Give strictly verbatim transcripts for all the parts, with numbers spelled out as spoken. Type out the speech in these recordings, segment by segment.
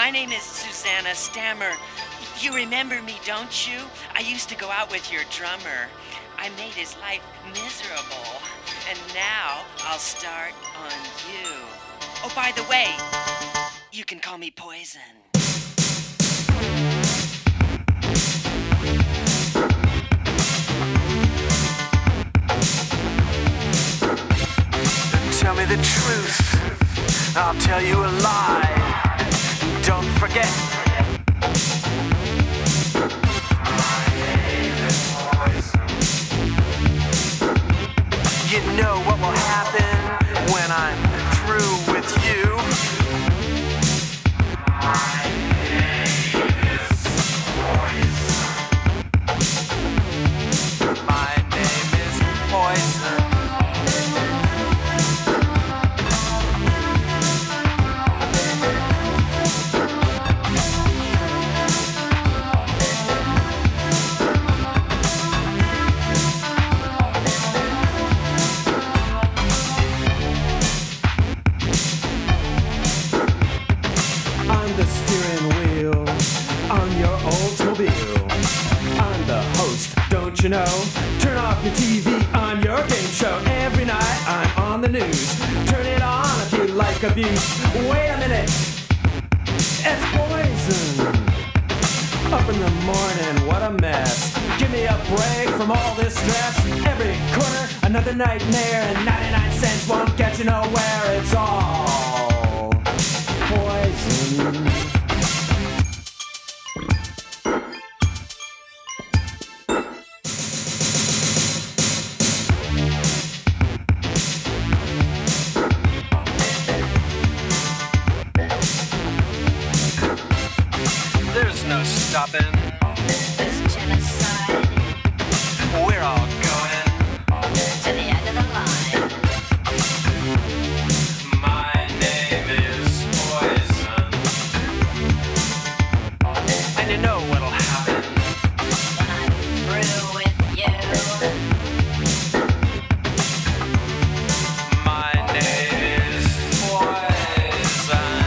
My name is Susanna Stammer. You remember me, don't you? I used to go out with your drummer. I made his life miserable. And now I'll start on you. Oh, by the way, you can call me Poison. Tell me the truth, I'll tell you a lie. Don't forget. My name is Poison. You know what will happen when I'm through with you. My name is Poison. My name is Poison. I'm the steering wheel on your Oldsmobile. I'm the host, don't you know? Turn off your T V on your game show. Every night I'm on the news. Turn it on if you like abuse. Wait a minute, it's Poison. Up in the morning, what a mess. Give me a break from all this stress. Every corner, another nightmare. And ninety-nine cents won't get you nowhere. It's all poison. There's no stopping. This genocide We're all going. to the end of the line. My name is Poison. And you know what'll happen. When I'm through with you, My name is Poison.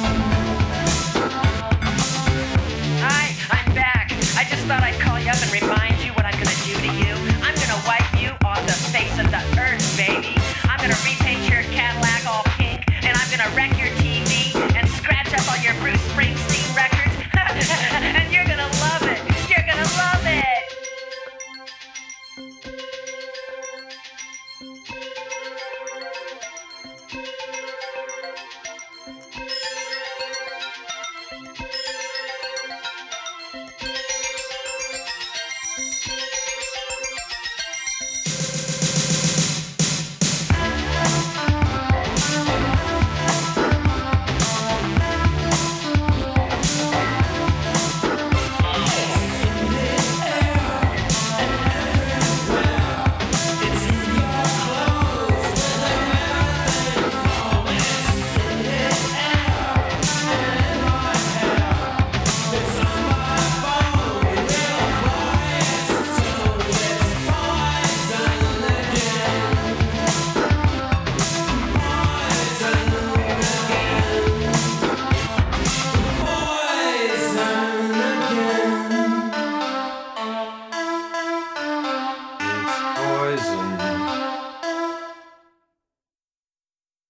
Hi, I'm back. I just thought I'd call you up and remind